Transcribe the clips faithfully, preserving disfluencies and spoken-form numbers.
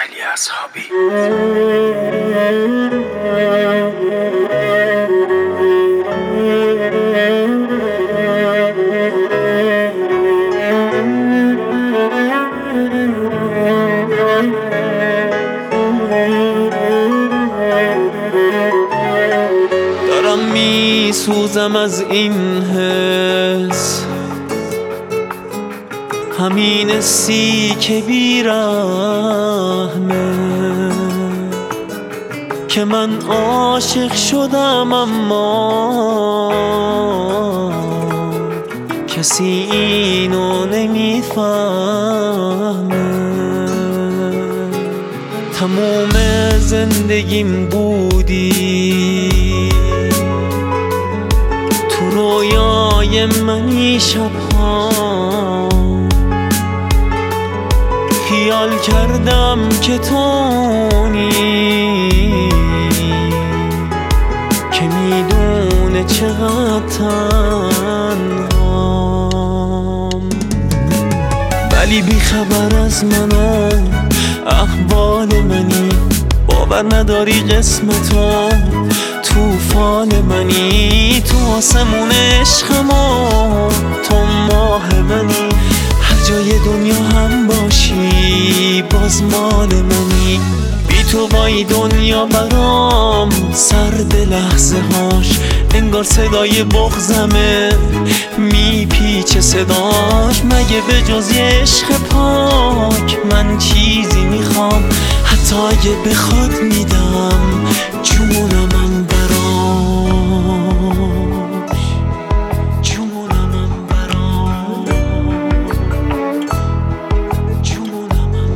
علی اصحابی. دارم می سوزم از این حس، همین حسی که بیرحمه، که من عاشق شدم اما کسی اینو نمیفهمه. تموم زندگیم بودی، تو رویای منی شبها، خیال کردم که تونی، که میدونه چقدر تنهام، ولی بیخبر از من و احوال منی. باور نداری قسمتو توفان منی، تو آسمون عشقم و تو ماه منی. هر جای دنیا هم باشی باز مال منی. بی تو وای دنیا برام سرد لحظه هاش، انگار صدای بغضمه میپیچه صداش. مگه به جز یه عشق پاک من چیزی میخوام؟ حتی اگه بخواد میدم جونمم براش، جونمم براش، جونمم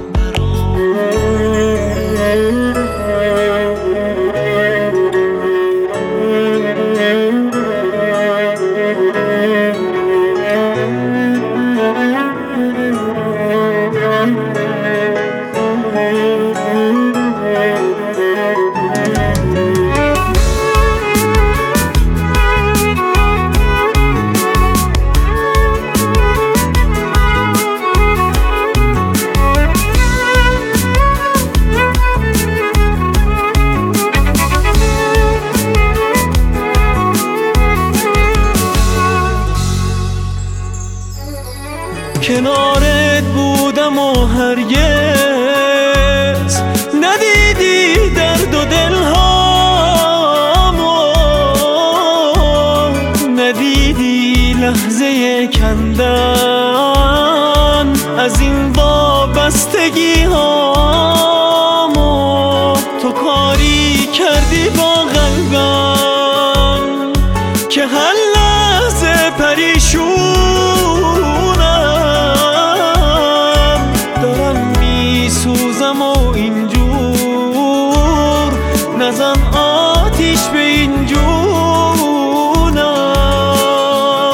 کنارت بودم و هرگز ندیدی درد و دلهامو، ندیدی لحظه کندن از این وابستگی هامو. تو کاری کردی با قلبم که هر لحظه پریشون و اینجور نزن آتیش به این جونم،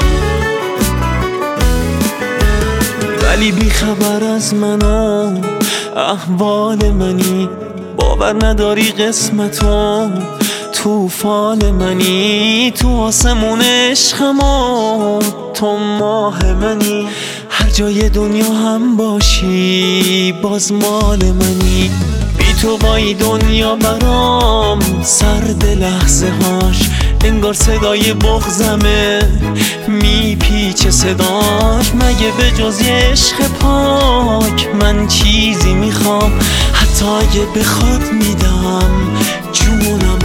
ولی بیخبر از من و احوال منی. باور نداری قسمتو توفان منی، تو آسمون عشقم و تو ماه منی. هر جای دنیا هم باشی باز مال منی. بی تو وای دنیا برام سرد لحظه هاش، انگار صدای بغضمه میپیچه صداش. مگه به جز یه عشق پاک من چیزی میخوام؟ حتی اگه بخواد میدم جونم